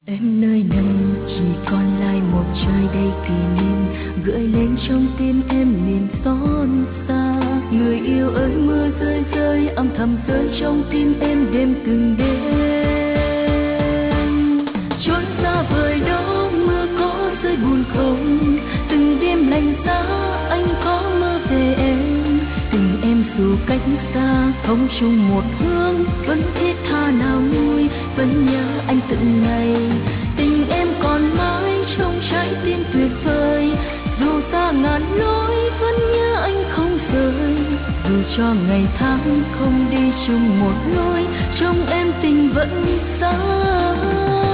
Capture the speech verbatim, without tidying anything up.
Em nơi nào chỉ còn lại một trời đầy kỷ niệm, gợi lên trong tim em niềm xót xa. Người yêu ơi, mưa rơi rơi âm thầm rơi trong tim em đêm từng đêm. Chốn xa vời đó mưa có rơi buồn không, từng đêm lạnh giá anh có mơ về em. Tình em dù cách xa không chung một hướng, vẫn thiết tha nào nuôi, vẫn nhớ anh từng ngày. Tình em còn mãi trong trái tim tuyệt vời, dù xa ngàn lối vẫn nhớ anh không rời. Dù cho ngày tháng không đi chung một lối, trong em tình vẫn xa.